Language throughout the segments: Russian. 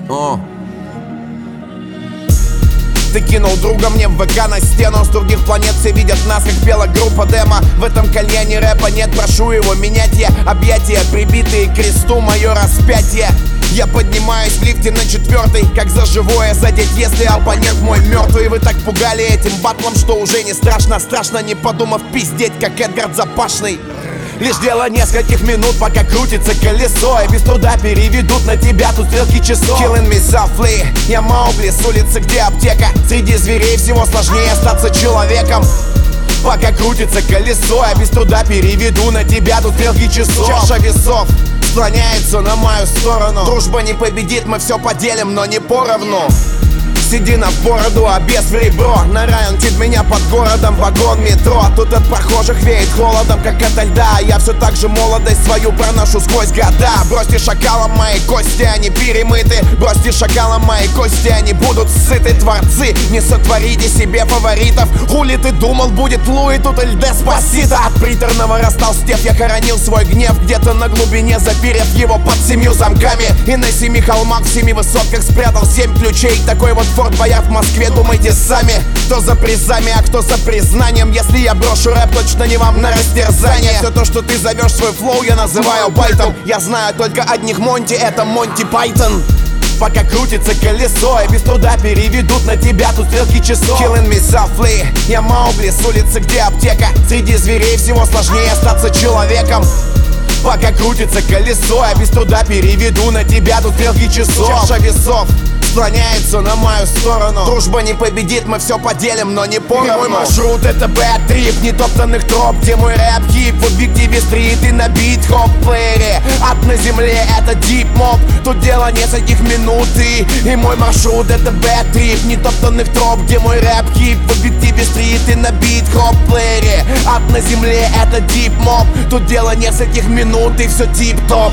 Ты кинул друга мне в ВК на стену. С других планет все видят нас, как пела группа демо. В этом кальяне рэпа нет, прошу его менять. Я объятия, прибитые к кресту, мое распятие. Я поднимаюсь в лифте на 4-й, как за живое задеть, если оппонент мой мертвый. Вы так пугали этим батлом, что уже не страшно. Страшно, не подумав пиздеть, как Эдгард Запашный. Лишь дело нескольких минут, пока крутится колесо, и без труда переведут на тебя тут стрелки часов. Killing me softly, я Маугли с улицы, где аптека. Среди зверей всего сложнее остаться человеком. Пока крутится колесо, я без труда переведу на тебя тут стрелки часов. Чаша весов склоняется на мою сторону. Дружба не победит, мы все поделим, но не поровну. Сиди на бороду, а без в ребро. На район тит меня под городом, вагон метро. Тут от прохожих веет холодом, как ото льда. Я все так же молодость свою проношу сквозь года. Бросьте шакалом мои кости, они перемыты. Бросьте шакалом мои кости, они будут сыты. Творцы, не сотворите себе фаворитов. Хули ты думал, будет Луи, тут Эль Деспасито. От приторного растолстев я хоронил свой гнев где-то на глубине, заперев его под 7 замками. И на 7 холмах, в 7 высотках спрятал 7 ключей. Такой вот Форт Боярд в Москве, думайте сами. Кто за призами, а кто за признанием. Если я брошу рэп, точно не вам на растерзание. Все то, что ты зовешь свой флоу, я называю байтом. Я знаю только одних Монти, это Монти Пайтон. Пока крутится колесо, и без труда переведут на тебя тут стрелки часов. Killing me softly, я Маугли с улицы, где аптека. Среди зверей всего сложнее остаться человеком. Пока крутится колесо, я без труда переведу на тебя тут стрелки часов. Чаша весов склоняется на мою сторону. Дружба не победит, мы все поделим, но не поровну. Мой маршрут это bad trip, нетоптанных троп, где мой рэп хип. В объективе стрит и на бит-хоп-плеере. Ад на земле это дип моп. Тут дело нескольких минут и мой маршрут это bad trip, нетоптанных троп, где мой рэп хип. В объективе стрит и на бит-хоп-плеере. Ад на земле это дип моп. Тут дело нескольких минут и все тип-топ.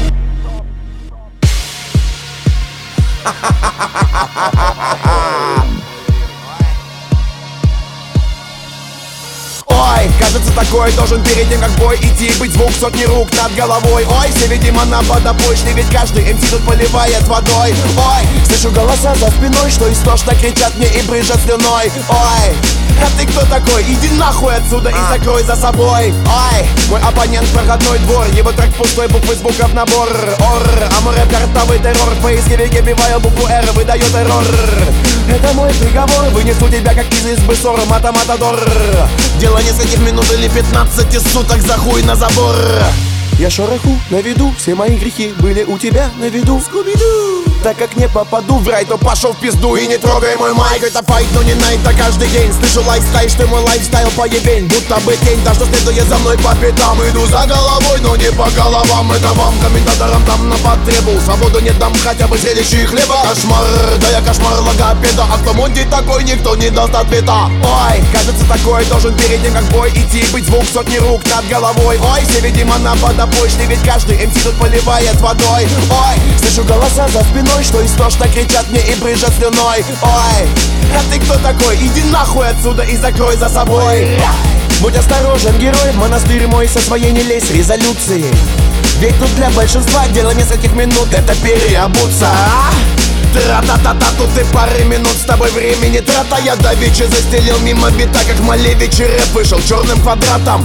Ой, кажется, такой должен перед тем, как бой идти, быть звук сотни рук над головой. Ой, все, видимо, на водопочне, ведь каждый МС тут поливает водой. Ой, слышу голоса за спиной, что истошно кричат мне и брызжат слюной. Ой, а ты кто такой? Иди нахуй отсюда и закрой за собой. Ой, мой оппонент проходной двор, его трек пустой, буквы с букв набор. Ор, а мой рэп картовый террор, в поисковике биваю букву Р, выдает эррор. Это мой приговор, вынесу тебя как из избы ссор, мата-матадор. Дело нескольких минут или 15 суток, за хуй на забор. Я шороху на виду, все мои грехи были у тебя на виду. Скуби-ду. Так как не попаду в рай, то пошел в пизду и не трогай мой майк. Это файт, но не найт, а каждый день слышу лайфстайл, что мой лайфстайл поебень. Будто бы тень, так что следует за мной по пятам. Иду за головой, но не по головам. Это вам, комментаторам, там на потребу. Свободу не дам, хотя бы зрелище и хлеба. Кошмар, да я кошмар логопеда. А кто Монти такой, никто не даст ответа. Ой, кажется, такой должен перед тем, как бой идти, быть звук сотни рук над головой. Ой, все, видимо, на водопочне, ведь каждый МС тут поливает водой. Ой, слышу голоса за спиной, что истошно кричат мне и брызжат слюной. Ой, а ты кто такой? Иди нахуй отсюда и закрой за собой. Будь осторожен, герой, в монастырь мой со своей не лезь резолюции. Ведь тут для большинства дело нескольких минут, это переобуться. Тра-та-та-та, тут и пары минут с тобой времени трата. Я давеча застелил мимо бита, как Малевич, и рэп вышел черным квадратом.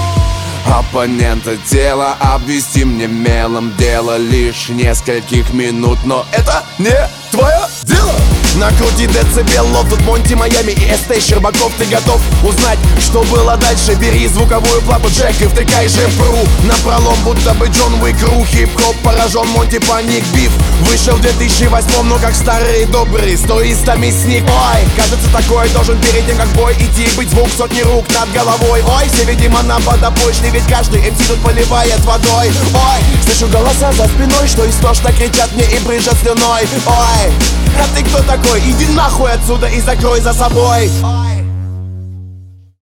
Оппонента тела обвести мне мелом, дело лишь нескольких минут, но это не твое дело. Накрути децибелов, тут Монти, Майами и СТ Щербаков. Ты готов узнать, что было дальше? Бери звуковую плату, Джек, и втыкай же в пру. Напролом, будто бы Джон Уик, ру. Хип-хоп поражен, Монти, паник, биф. Вышел в 2008, но как старый добрый, с туристами сник. Ой, кажется, такой должен перед тем, как бой идти, быть звук сотни рук над головой. Ой, все, видимо, на водопочне, ведь каждый МС тут поливает водой. Ой, слышу голоса за спиной, что истошно кричат мне и брызжат слюной. Ой, а ты кто такой? Иди нахуй отсюда и закрой за собой.